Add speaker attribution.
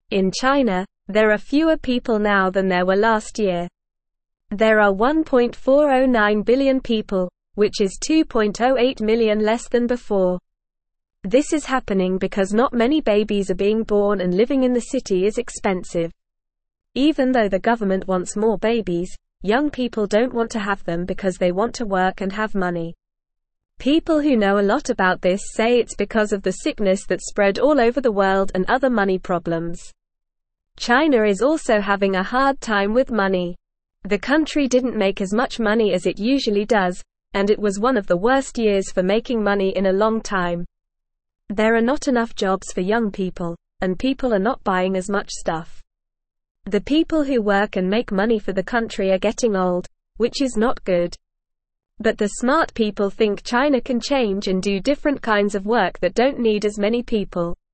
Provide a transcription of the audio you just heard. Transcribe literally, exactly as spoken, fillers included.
Speaker 1: In China, there are fewer people now than there were last year. There are one point four zero nine billion people, which is two point zero eight million less than before. This is happening because not many babies are being born and living in the city is expensive. Even though the government wants more babies, young people don't want to have them because they want to work and have money. People who know a lot about this say it's because of the sickness that spread all over the world and other money problems. China is also having a hard time with money. The country didn't make as much money as it usually does, and it was one of the worst years for making money in a long time. There are not enough jobs for young people, and people are not buying as much stuff. The people who work and make money for the country are getting old, which is not good. But the smart people think China can change and do different kinds of work that don't need as many people.